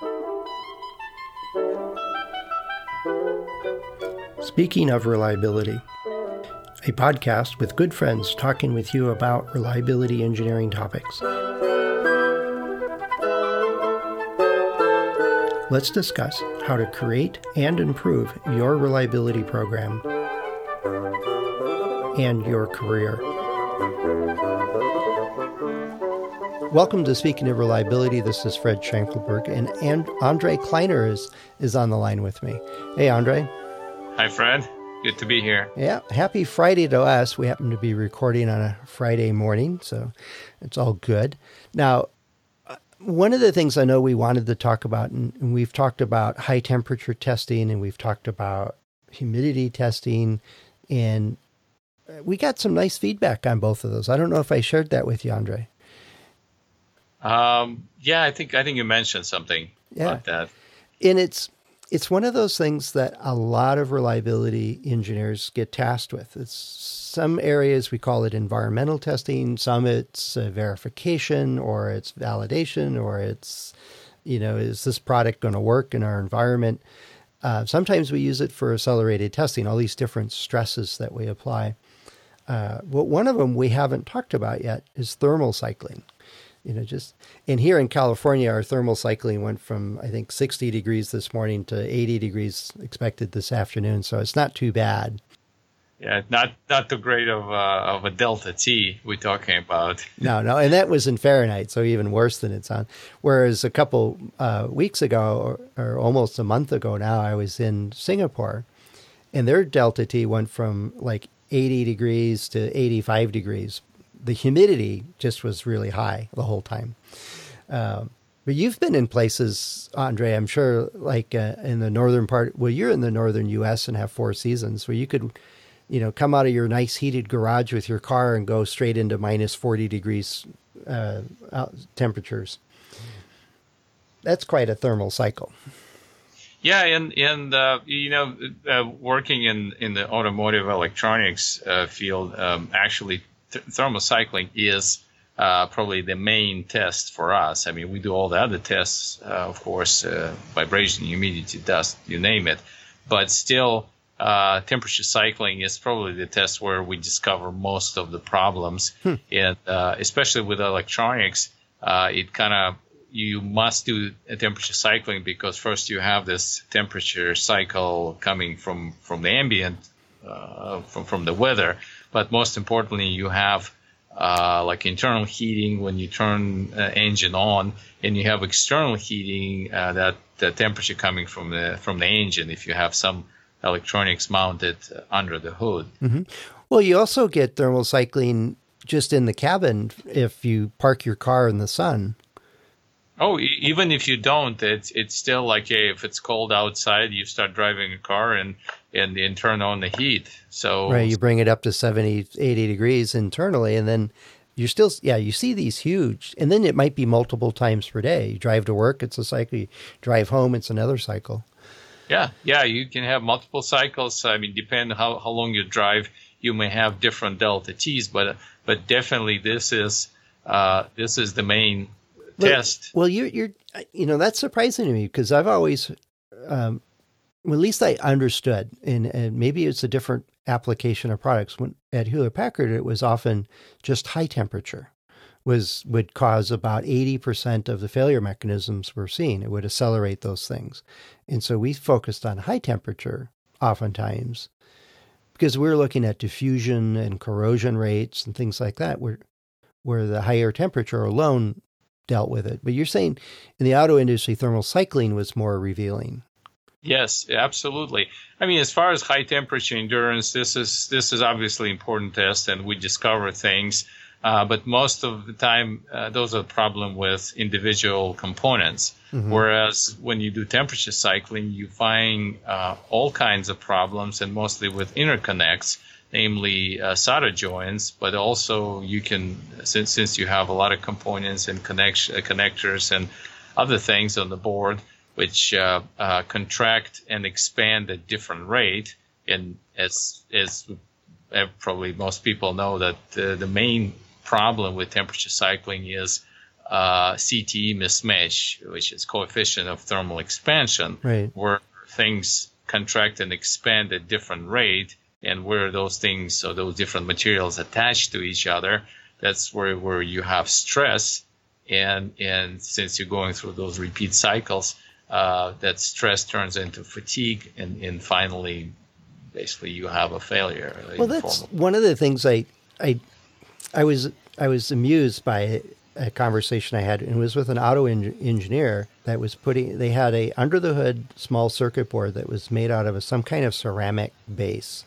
Speaking of reliability, a podcast with good friends talking with you about reliability engineering topics. Let's discuss how to create and improve your reliability program and your career. Welcome to Speaking of Reliability. This is Fred Schenkelberg, and Andre Kleiner is on the line with me. Hey, Andre. Hi, Fred. Good to be here. Yeah, happy Friday to us. We happen to be recording on a Friday morning, so it's all good. Now, one of the things I know we wanted to talk about, and we've talked about high temperature testing, and we've talked about humidity testing, and we got some nice feedback on both of those. I don't know if I shared that with you, Andre. Yeah, I think you mentioned something about that. And it's one of those things that a lot of reliability engineers get tasked with. It's some areas we call it environmental testing, some it's verification, or it's validation, or it's, is this product going to work in our environment? Sometimes we use it for accelerated testing, all these different stresses that we apply. But one of them we haven't talked about yet is thermal cycling. And here in California, our thermal cycling went from, I think, 60 degrees this morning to 80 degrees expected this afternoon. So it's not too bad. Yeah, not too great of a delta T we're talking about. No. And that was in Fahrenheit, so even worse than it's on. Whereas a couple weeks ago, or almost a month ago now, I was in Singapore, and their delta T went from like 80 degrees to 85 degrees. The humidity just was really high the whole time. But you've been in places, Andre, I'm sure, like in the northern part. Well, you're in the northern U.S. and have 4 seasons, where you could, come out of your nice heated garage with your car and go straight into minus 40 degrees temperatures. That's quite a thermal cycle. Yeah, and working in the automotive electronics field, actually. Thermal cycling is probably the main test for us. I mean, we do all the other tests, of course, vibration, humidity, dust, you name it. But still, temperature cycling is probably the test where we discover most of the problems. And especially with electronics, you must do a temperature cycling because first you have this temperature cycle coming from the ambient, from the weather. But most importantly, you have like internal heating when you turn engine on, and you have external heating, that the temperature coming from the engine if you have some electronics mounted under the hood. Mm-hmm. Well, you also get thermal cycling just in the cabin if you park your car in the sun. Oh, even if you don't, it's still like, if it's cold outside, you start driving a car and turn on the heat. So right, you bring it up to 70, 80 degrees internally, and then you're still, you see these huge, and then it might be multiple times per day. You drive to work, it's a cycle. You drive home, it's another cycle. Yeah, you can have multiple cycles. I mean, depending how long you drive, you may have different delta T's, but definitely this is the main test. Well, you're that's surprising to me because I've always, at least I understood, and maybe it's a different application of products. When at Hewlett-Packard, it was often just high temperature would cause about 80% of the failure mechanisms we're seeing. It would accelerate those things. And so we focused on high temperature oftentimes because we're looking at diffusion and corrosion rates and things like that, where the higher temperature alone dealt with it. But you're saying in the auto industry, thermal cycling was more revealing. Yes, absolutely. I mean, as far as high temperature endurance, this is obviously an important test, and we discover things. But most of the time, those are the problem with individual components. Mm-hmm. Whereas when you do temperature cycling, you find all kinds of problems, and mostly with interconnects, namely solder joints. But also you can, since you have a lot of components and connectors and other things on the board, which contract and expand at different rate. And as probably most people know, that the main problem with temperature cycling is CTE mismatch, which is coefficient of thermal expansion, right, where things contract and expand at different rate, and where those things or those different materials attach to each other, that's where you have stress. And since you're going through those repeat cycles, that stress turns into fatigue, and finally, basically, you have a failure. Well, that's one of the things I was amused by a conversation I had, and it was with an auto engineer that was they had a under the hood small circuit board that was made out of some kind of ceramic base,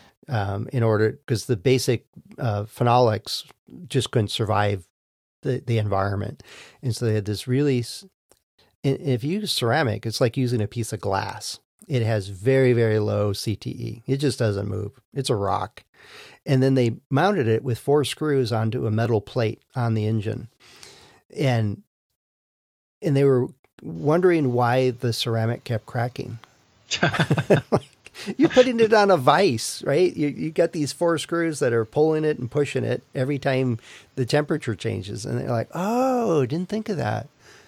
because the basic phenolics just couldn't survive the environment. And so they had this really, if you use ceramic, it's like using a piece of glass. It has very, very low CTE. It just doesn't move. It's a rock. And then they mounted it with 4 screws onto a metal plate on the engine. And they were wondering why the ceramic kept cracking. You're putting it on a vise, right? You got these 4 screws that are pulling it and pushing it every time the temperature changes. And they're like, oh, didn't think of that.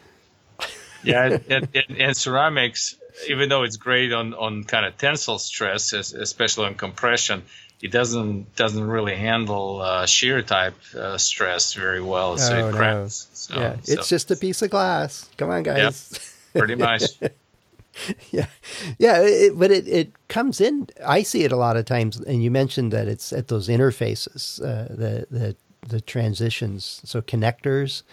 Yeah, and ceramics, even though it's great on kind of tensile stress, especially on compression, it doesn't really handle shear type stress very well, so it cracks. No. So, it's just a piece of glass. Come on, guys. Yep, pretty much. Yeah. But it comes in. I see it a lot of times, and you mentioned that it's at those interfaces, the transitions. So connectors,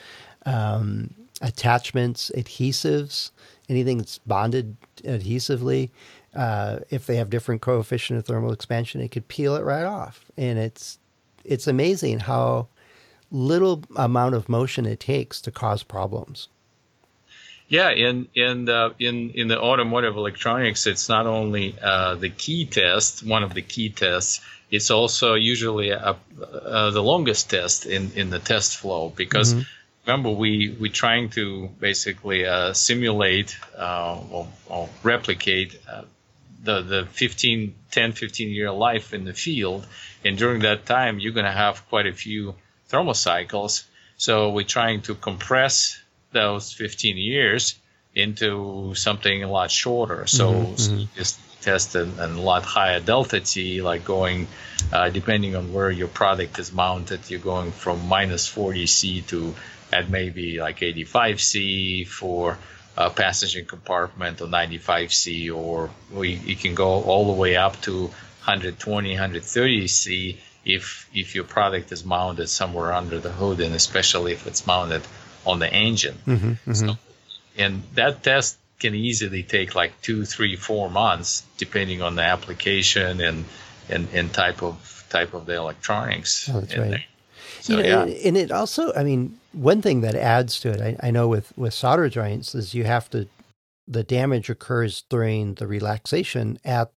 attachments, adhesives, anything that's bonded adhesively. If they have different coefficient of thermal expansion, it could peel it right off. And it's amazing how little amount of motion it takes to cause problems. Yeah, in the automotive electronics, it's not only the key test, one of the key tests. It's also usually the longest test in the test flow, because remember we trying to basically simulate or replicate the 10-15 year life in the field, and during that time you're going to have quite a few thermal cycles. So we're trying to compress those 15 years into something a lot shorter. So just test a lot higher delta T, like going, depending on where your product is mounted, you're going from minus 40 C to at maybe like 85 C for a passenger compartment, or 95 C, or you can go all the way up to 120, 130 C if your product is mounted somewhere under the hood, and especially if it's mounted on the engine. So, and that test can easily take like 2, 3, 4 months, depending on the application and type of the electronics. Oh, that's right. There. So, and it also, I mean, one thing that adds to it, I know with solder joints, is the damage occurs during the relaxation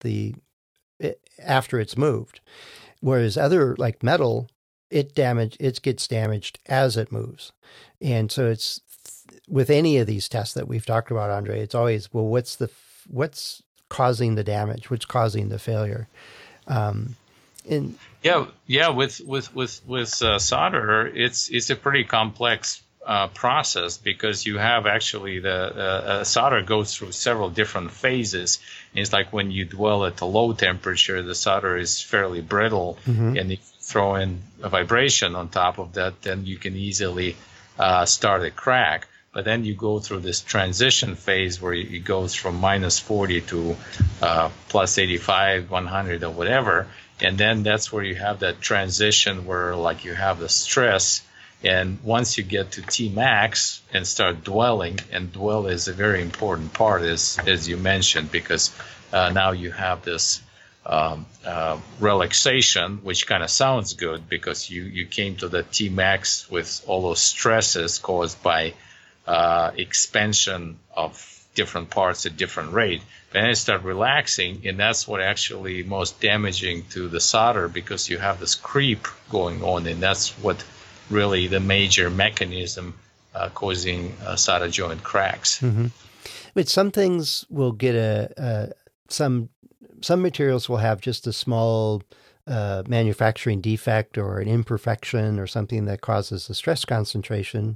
after it's moved. Whereas other, like metal, it gets damaged as it moves. And so it's with any of these tests that we've talked about, Andre, it's always, well, what's causing the damage? What's causing the failure? With solder, it's a pretty complex process, because you have actually the solder goes through several different phases. And it's like when you dwell at a low temperature, the solder is fairly brittle, and if you throw in a vibration on top of that, then you can easily start a crack. But then you go through this transition phase where it goes from minus 40 to plus 85, 100, or whatever. And then that's where you have that transition where, like, you have the stress. And once you get to Tmax and start dwelling, and dwell is a very important part, as you mentioned, because now you have this relaxation, which kind of sounds good, because you came to the Tmax with all those stresses caused by expansion of different parts at different rate. Then you start relaxing, and that's what actually most damaging to the solder, because you have this creep going on, and that's what really the major mechanism causing solder joint cracks. But some things will get some materials will have just a small manufacturing defect or an imperfection or something that causes a stress concentration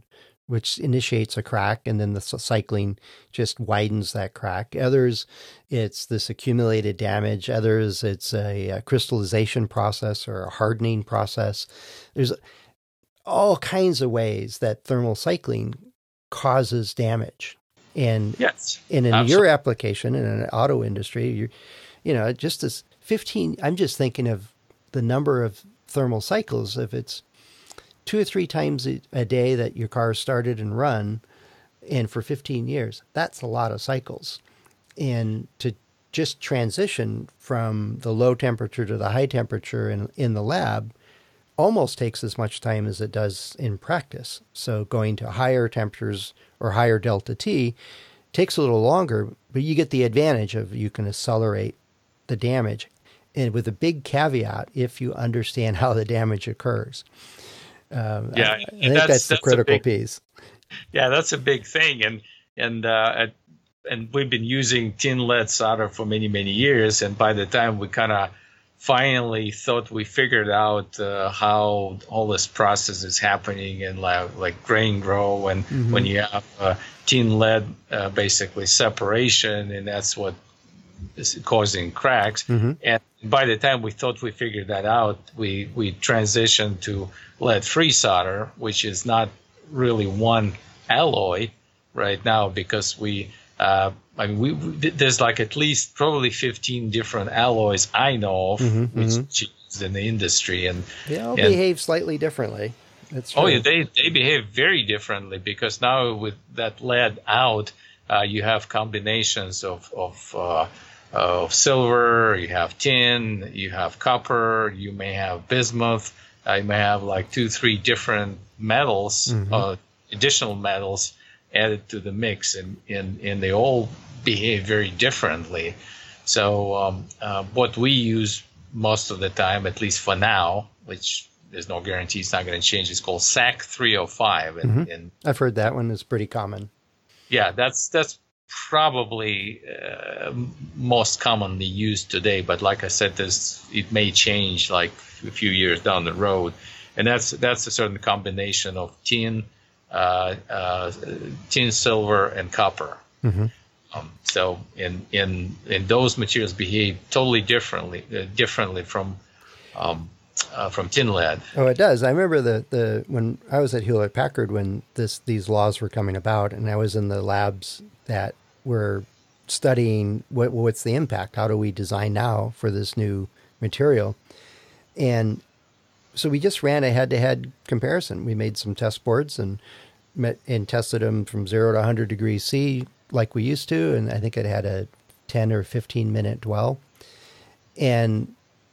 which initiates a crack, and then the cycling just widens that crack. Others, it's this accumulated damage. Others, it's a crystallization process or a hardening process. There's all kinds of ways that thermal cycling causes damage. And, yes, and in absolutely. your application in an auto industry, just as 15, I'm just thinking of the number of thermal cycles. If it's 2 or 3 times a day that your car started and run, and for 15 years, that's a lot of cycles. And to just transition from the low temperature to the high temperature in the lab almost takes as much time as it does in practice. So going to higher temperatures or higher delta T takes a little longer, but you get the advantage of you can accelerate the damage. And with a big caveat, if you understand how the damage occurs. I think that's the critical piece. Yeah, that's a big thing. And we've been using tin lead solder for many, many years. And by the time we kind of finally thought we figured out how all this process is happening and like grain grow, and when you have tin lead basically separation, and that's what is causing cracks. And by the time we thought we figured that out, we transitioned to lead-free solder, which is not really one alloy right now, because there's like at least probably 15 different alloys I know of, which are used in the industry, and they all behave slightly differently. That's true. Oh yeah, they behave very differently, because now with that lead out, you have combinations of silver, you have tin, you have copper, you may have bismuth, you may have like 2-3 different metals, additional metals added to the mix, and they all behave very differently. So what we use most of the time, at least for now, which there's no guarantee it's not going to change, is called SAC 305. And I've heard that one is pretty common. Yeah, that's probably most commonly used today. But like I said, it may change like a few years down the road. And that's a certain combination of tin, silver, and copper. So in those materials behave totally differently from tin lead. Oh, it does. I remember the when I was at Hewlett Packard when these laws were coming about, and I was in the labs that were studying what's the impact. How do we design now for this new material? And so we just ran a head-to-head comparison. We made some test boards and tested them from 0 to 100 degrees C like we used to, and I think it had a 10 or 15 minute dwell. And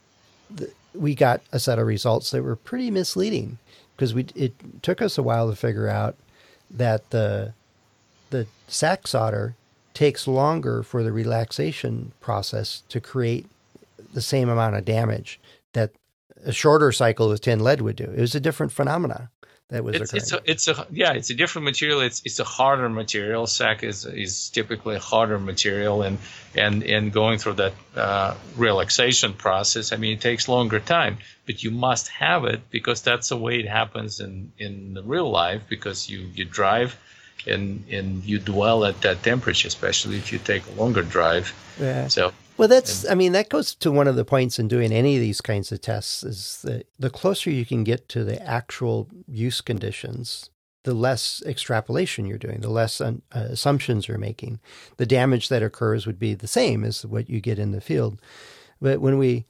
we got a set of results that were pretty misleading, because it took us a while to figure out that the SAC solder takes longer for the relaxation process to create the same amount of damage that a shorter cycle with tin lead would do. It was a different phenomena that was occurring. It's a different material. It's a harder material. SAC is typically a harder material, and going through that relaxation process, I mean, it takes longer time, but you must have it, because that's the way it happens in the real life, because you drive and you dwell at that temperature, especially if you take a longer drive. Yeah. So. Well, that goes to one of the points in doing any of these kinds of tests, is that the closer you can get to the actual use conditions, the less extrapolation you're doing, the less assumptions you're making. The damage that occurs would be the same as what you get in the field. But when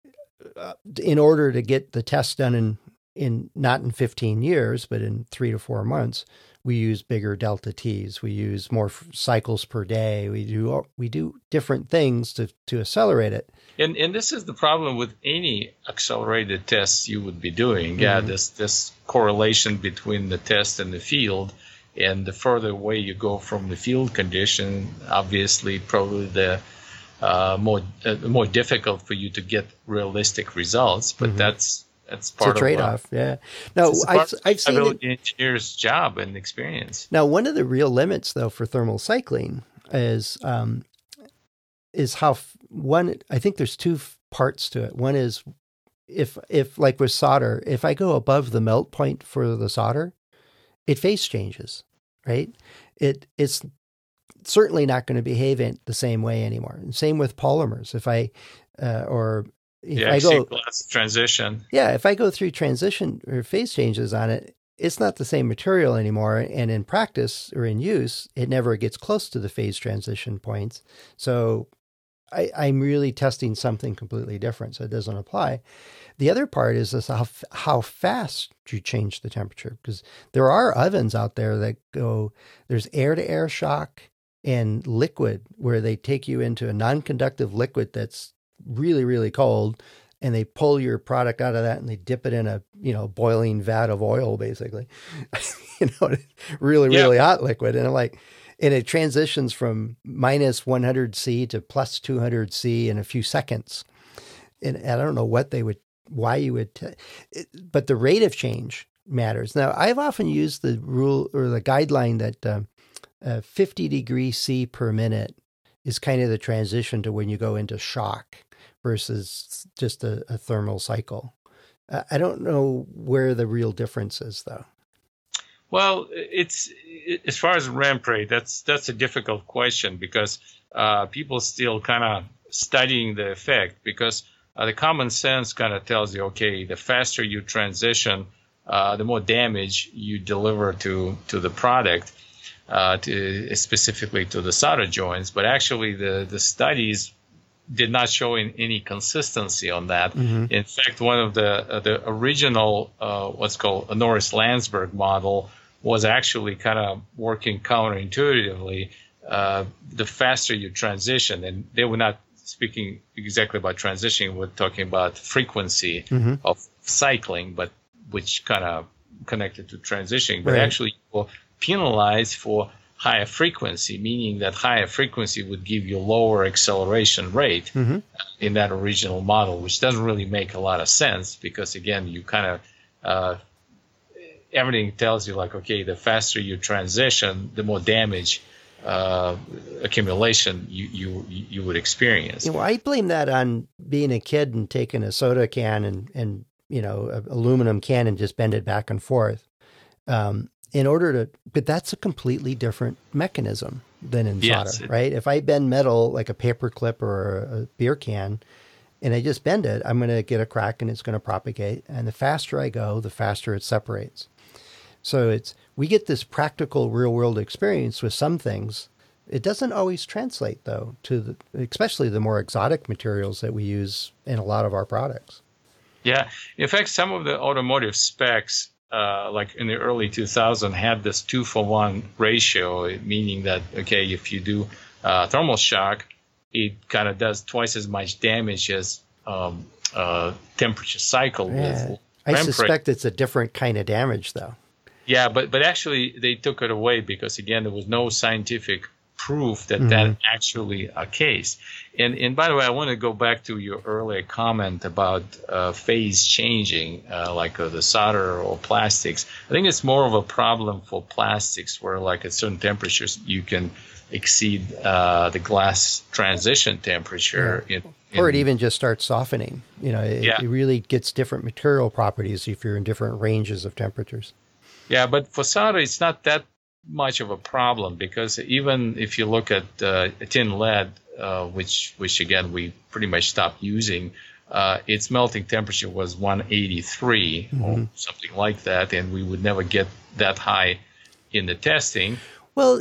in order to get the test done in not in 15 years, but in 3 to 4 months, we use bigger delta T's. We use more cycles per day. We do different things to accelerate it. And this is the problem with any accelerated tests you would be doing. Yeah, this correlation between the test and the field, and the further away you go from the field condition, obviously probably the more difficult for you to get realistic results. But that's part of a trade-off. Yeah. Now, I've seen the engineer's job and experience. Now, one of the real limits, though, for thermal cycling is how I think there's 2 parts to it. One is if like with solder, if I go above the melt point for the solder, it phase changes, right? It's certainly not going to behave in the same way anymore. And same with polymers. If I go glass transition. Yeah, if I go through transition or phase changes on it, it's not the same material anymore. And in practice or in use, it never gets close to the phase transition points. So I'm really testing something completely different. So it doesn't apply. The other part is this, how fast you change the temperature, because there are ovens out there that go, there's air-to-air shock and liquid, where they take you into a non-conductive liquid that's really, really cold, and they pull your product out of that and they dip it in a, boiling vat of oil, basically, really hot liquid. And it transitions from minus 100 C to plus 200 C in a few seconds. And I don't know why you would, but the rate of change matters. Now, I've often used the rule or the guideline that 50 degrees C per minute is kind of the transition to when you go into shock versus just a thermal cycle. I don't know where the real difference is, though. Well, it's as far as ramp rate, that's a difficult question, because people still kind of studying the effect, because the common sense kind of tells you, okay, the faster you transition, the more damage you deliver to the product, specifically to the solder joints. But actually, the studies did not show any consistency on that. Mm-hmm. In fact, one of the original what's called a Norris-Landsberg model was actually kind of working counterintuitively. The faster you transition, and they were not speaking exactly about transitioning, we're talking about frequency mm-hmm. of cycling, but which kind of connected to transitioning. But actually, you will penalize for higher frequency, meaning that higher frequency would give you lower acceleration rate mm-hmm. in that original model, which doesn't really make a lot of sense, because again, you kind of everything tells you like, okay, the faster you transition, the more damage accumulation you would experience. Well, I blame that on being a kid and taking a soda can and an aluminum can and just bend it back and forth. But that's a completely different mechanism than in solder, right? If I bend metal like a paper clip or a beer can, and I just bend it, I'm going to get a crack and it's going to propagate. And the faster I go, the faster it separates. So we get this practical real world experience with some things. It doesn't always translate, though, to especially the more exotic materials that we use in a lot of our products. Yeah. In fact, some of the automotive specs, like in the early 2000s, had this 2-for-1 ratio, meaning that, okay, if you do thermal shock, it kind of does twice as much damage as temperature cycle. Yeah. I suspect it's a different kind of damage, though. Yeah, but actually they took it away because, again, there was no scientific proof that that actually a case. And by the way, I want to go back to your earlier comment about phase changing, like the solder or plastics. I think it's more of a problem for plastics, where like at certain temperatures you can exceed the glass transition temperature. Or it even just starts softening. It really gets different material properties if you're in different ranges of temperatures. Yeah, but for solder, it's not that much of a problem, because even if you look at tin lead, which again we pretty much stopped using, its melting temperature was 183 or something like that, and we would never get that high in the testing. Well,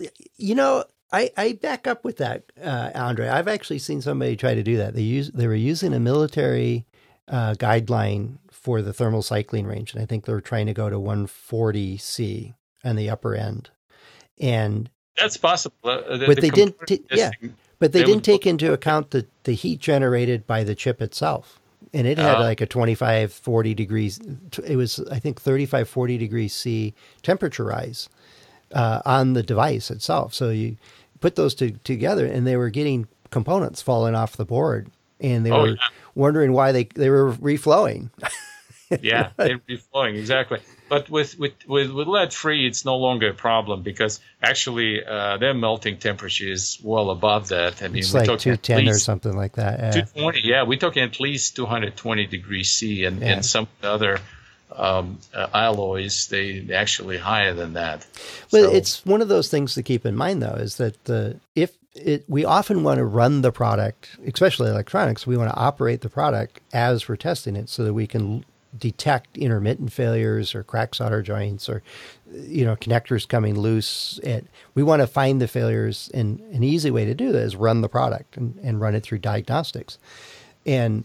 I back up with that, Andre. I've actually seen somebody try to do that. They were using a military guideline for the thermal cycling range, and I think they were trying to go to 140 C on the upper end. And that's possible. But they didn't take into account the heat generated by the chip itself. And it had like a 25, 40 degrees, it was, I think, 35, 40 degrees C temperature rise on the device itself. So you put those together, and they were getting components falling off the board, and they were wondering why they were reflowing. Yeah, they're reflowing, exactly. But with lead-free, it's no longer a problem, because actually their melting temperature is well above that. I mean, it's like 210 or something like that. Yeah. 220, yeah. We're talking at least 220 degrees C, and some other alloys, they actually higher than that. Well, it's one of those things to keep in mind, though, is that we often want to run the product, especially electronics, we want to operate the product as we're testing it so that we can detect intermittent failures or crack solder joints or, connectors coming loose. We want to find the failures, and an easy way to do that is run the product and run it through diagnostics. And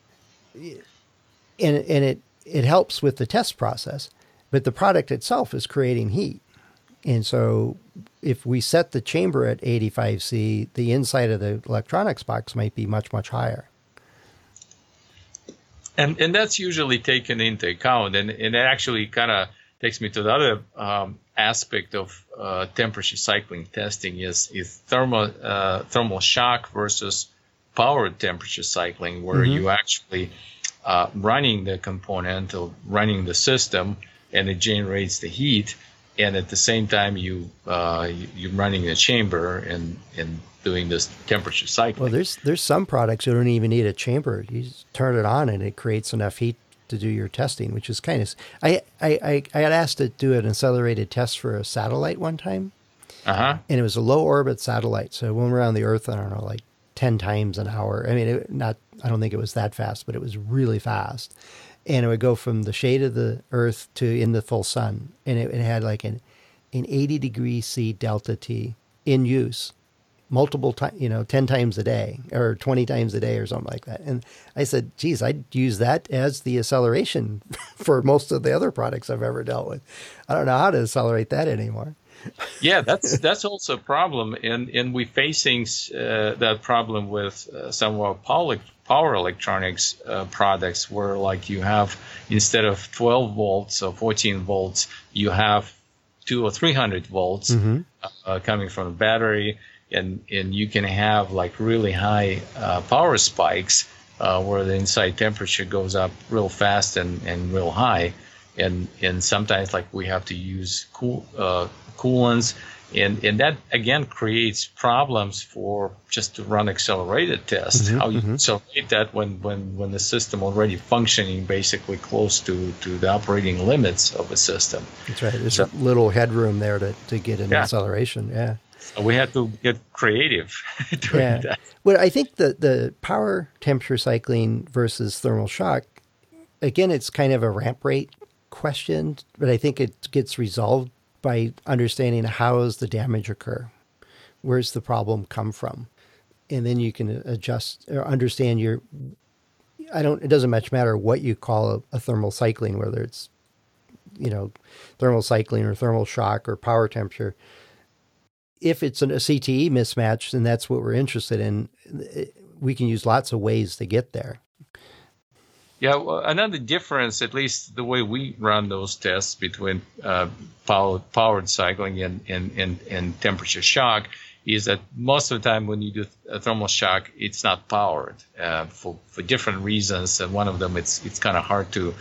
it helps with the test process, but the product itself is creating heat. And so if we set the chamber at 85 C, the inside of the electronics box might be much, much higher. And that's usually taken into account. And it actually kind of takes me to the other aspect of temperature cycling testing is thermal shock versus power temperature cycling, where you actually running the component or running the system, and it generates the heat, and at the same time you're running the chamber and doing this temperature cycling. Well, there's some products you don't even need a chamber. You just turn it on and it creates enough heat to do your testing, which is kind of. I got asked to do an accelerated test for a satellite one time, and it was a low orbit satellite, so it went around the Earth, I don't know, like 10 times an hour. I mean, I don't think it was that fast, but it was really fast. And it would go from the shade of the Earth to in the full sun. And it had like an 80 degrees C delta T in use multiple times, 10 times a day or 20 times a day or something like that. And I said, geez, I'd use that as the acceleration for most of the other products I've ever dealt with. I don't know how to accelerate that anymore. Yeah, that's also a problem, and we're facing that problem with some of our power electronics products, where like you have, instead of 12 volts or 14 volts, you have 200 or 300 volts coming from the battery, and you can have like really high power spikes where the inside temperature goes up real fast and real high, and sometimes like we have to use coolants, and that again creates problems for just to run accelerated tests. How you accelerate that when the system already functioning basically close to the operating limits of a system. That's right. There's a little headroom there to get an acceleration. Yeah. So we had to get creative during that. Well, I think the power temperature cycling versus thermal shock, again, it's kind of a ramp rate question, but I think it gets resolved by understanding how does the damage occur, where's the problem come from, and then you can adjust or understand it doesn't much matter what you call a thermal cycling, whether it's thermal cycling or thermal shock or power temperature. If it's a CTE mismatch, then that's what we're interested in. We can use lots of ways to get there. Yeah, well, another difference, at least the way we run those tests between powered cycling and temperature shock, is that most of the time when you do a thermal shock, it's not powered for different reasons. And one of them, it's kind of hard to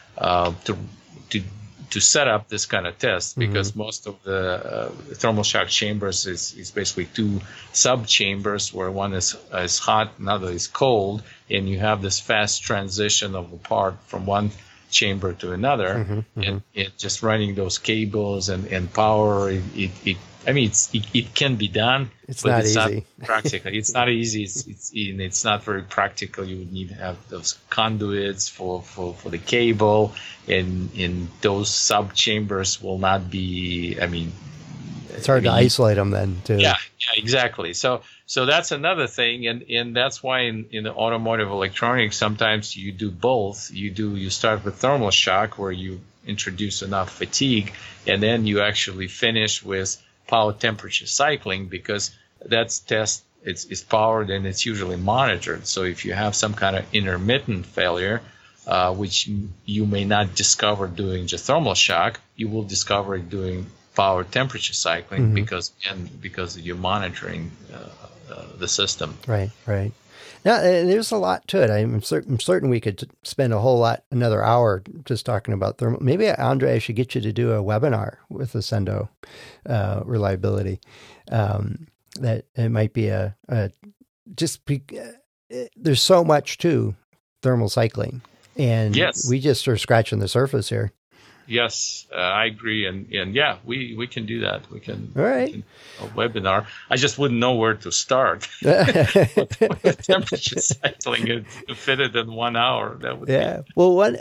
set up this kind of test, because most of the thermal shock chambers is basically two sub chambers, where one is hot, another is cold, and you have this fast transition of a part from one chamber to another, and just running those cables and power. It can be done. It's not easy. Not practical. It's not easy. It's not very practical. You would need to have those conduits for the cable, and in those sub chambers will not be. It's hard to isolate them then too. Yeah, exactly. So that's another thing, and that's why in the automotive electronics sometimes you do both. You start with thermal shock, where you introduce enough fatigue, and then you actually finish with power temperature cycling, because that's test it's powered and it's usually monitored. So if you have some kind of intermittent failure, which you may not discover doing just thermal shock, you will discover it doing power temperature cycling, because you're monitoring the system. Right. Now, there's a lot to it. I'm certain we could spend another hour just talking about thermal. Maybe, Andre, I should get you to do a webinar with Accendo reliability. That it might be there's so much to thermal cycling. And yes, we just are scratching the surface here. Yes, I agree, and yeah, we can do that. We can. All right. A webinar. I just wouldn't know where to start. Temperature cycling and fit it in 1 hour. That would Be... Well,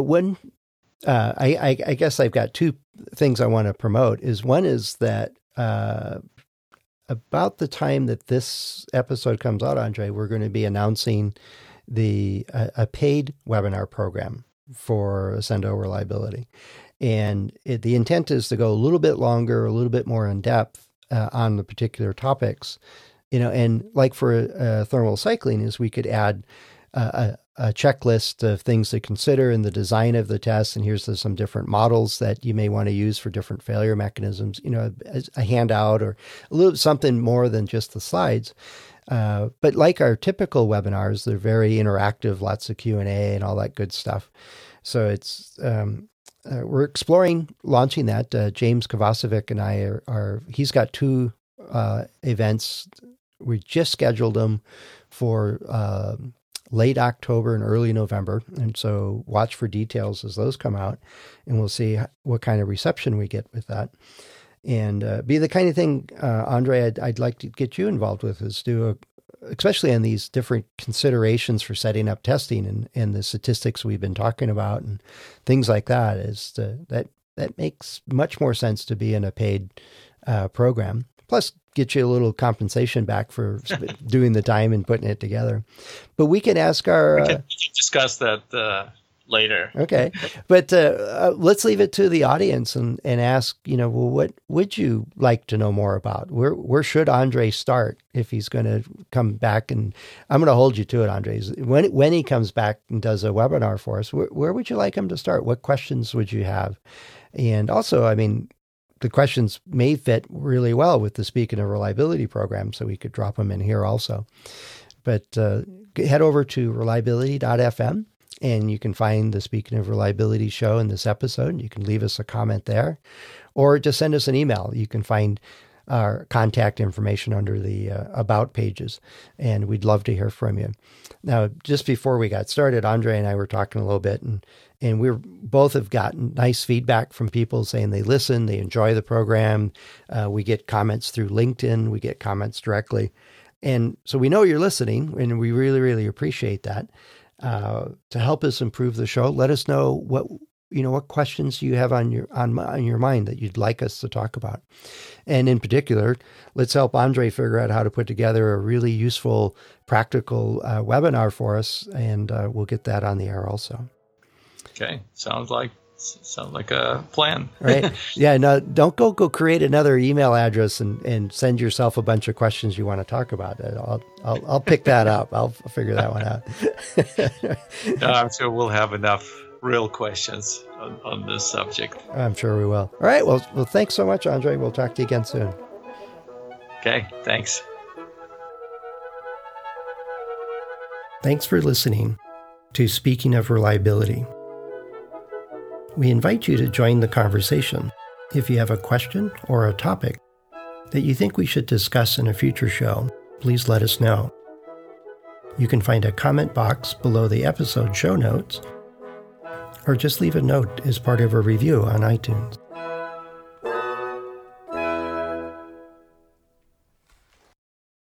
I guess I've got two things I want to promote. One is that about the time that this episode comes out, Andre, we're going to be announcing a paid webinar program for Accendo Reliability. And the intent is to go a little bit longer, a little bit more in depth on the particular topics, and like for thermal cycling is we could add a checklist of things to consider in the design of the test. And here's some different models that you may want to use for different failure mechanisms, a handout or a little something more than just the slides. But like our typical webinars, they're very interactive, lots of Q&A and all that good stuff. So it's we're exploring launching that. James Kovacevic and I he's got two events. We just scheduled them for late October and early November. And so watch for details as those come out, and we'll see what kind of reception we get with that. And be the kind of thing, Andre, I'd like to get you involved with is especially on these different considerations for setting up testing and the statistics we've been talking about and things like that, that makes much more sense to be in a paid program. Plus, get you a little compensation back for doing the time and putting it together. But we can ask our... we can discuss that later. Okay. But let's leave it to the audience and ask, well, what would you like to know more about? Where should Andre start if he's going to come back? And I'm going to hold you to it, Andre. When he comes back and does a webinar for us, where would you like him to start? What questions would you have? And also, the questions may fit really well with the Speaking of Reliability program, so we could drop them in here also. But head over to reliability.fm. And you can find the Speaking of Reliability show in this episode. You can leave us a comment there, or just send us an email. You can find our contact information under the About pages, and we'd love to hear from you. Now, just before we got started, Andre and I were talking a little bit, and we both have gotten nice feedback from people saying they listen, they enjoy the program. We get comments through LinkedIn. We get comments directly. And so we know you're listening, and we really, really appreciate that. To help us improve the show, let us know what questions you have on your mind that you'd like us to talk about. And in particular, let's help Andre figure out how to put together a really useful, practical webinar for us, and we'll get that on the air also. Okay, sounds like a plan. Right? Yeah. No, don't go create another email address and send yourself a bunch of questions you want to talk about. I'll pick that up. I'll figure that one out. No, I'm sure we'll have enough real questions on this subject. I'm sure we will. All right. Well, thanks so much, Andre. We'll talk to you again soon. Okay. Thanks. Thanks for listening to Speaking of Reliability. We invite you to join the conversation. If you have a question or a topic that you think we should discuss in a future show, please let us know. You can find a comment box below the episode show notes, or just leave a note as part of a review on iTunes.